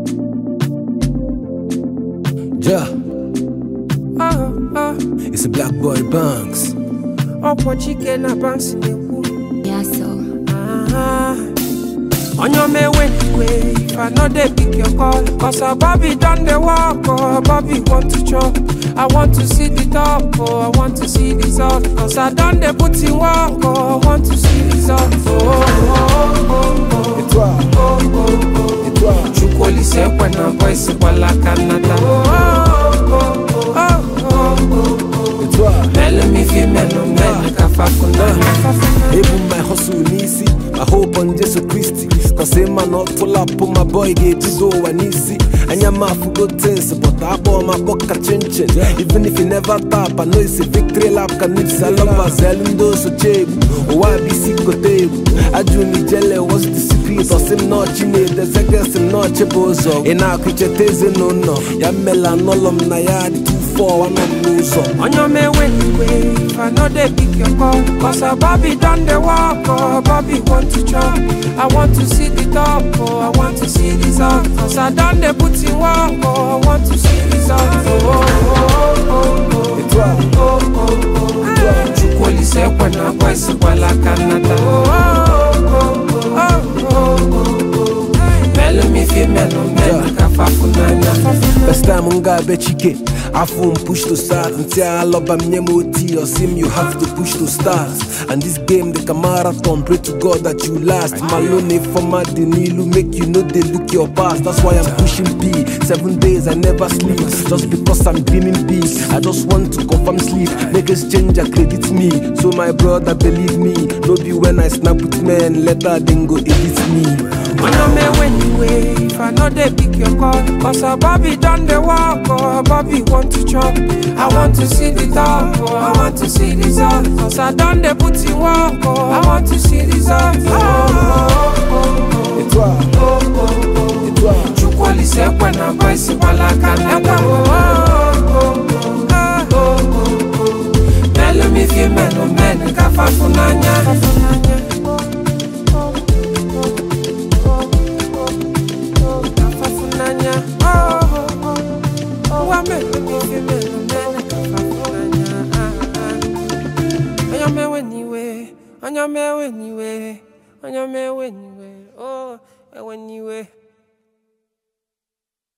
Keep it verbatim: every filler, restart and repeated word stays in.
Ja. Oh, oh. It's a black boy Banks. Oh, poor chicken, a Banks in the wood. Yeah, so. Ah. On your may way, if I know they pick your call. Cause a Bobby done the walk, or Bobby want to chop. I want to see the top, oh, I want to see this all. Cause I done the put in walk, oh, I want to see this all. Oh, oh, oh, oh. Et toi? Oh, oh, oh. Et toi? Chukoli se when a voice wala Canada. Oh, oh, oh, oh, oh. Et toi? Melo mi fi melo melo kafafuna. Even my hustle easy. I hope on Jesus Christ. Cause him man not pull up on my boy get to do and easy. And your mouth go tense, but I bought my book a chin chin. Even if you never tap, I know it's a victory lap. Can it's a love as Elindo so cheap. Oh, I be sick of table. I do need jelly, what's the secret? Or some not chimney, the second some not chibozo. In our creature taste no no. Yamela nolom nayad two four one of lose. On your may way, if I know they pick your call. Cause a Bobby done the walk, or Bobby want to chop. I want to see the top, oh, I want to see this all. Cause I done the put in walk, oh, I want to see this all. Oh, oh, oh, oh. Et toi? Oh, oh, oh. Chukoli se when a voice wala Canada. Oh, oh, oh, oh, oh. Melo mi fi melo melo kafafuna. First time unga bechike, I phone push to start. Until I love a moti or sim, you have to push to start. And this game, the marathon, pray to God that you last. Malone for my Denilu, make you know they look your past. That's why I'm pushing B. Seven days I never sleep, just because I'm dreaming big. I just want to confirm sleep, make exchange credit me. So my brother believe me, no be when I snap with men, later then go edit me. On your may when you wait, if I know they pick your call. Cause a Bobby done the walk, or a Bobby want to chop. I want to see the top, oh, I want to see this all. Cause I done the put in walk, oh, I want to see this all. Oh, oh, oh, oh. Et toi? Oh, oh, oh. Et toi? Chukoli se when a voice wala Canada. Oh, oh, oh, oh, oh, oh. Melo mi fi melo melo kafafunanya. On your way, anyway, on your way, anyway, oh, anyway.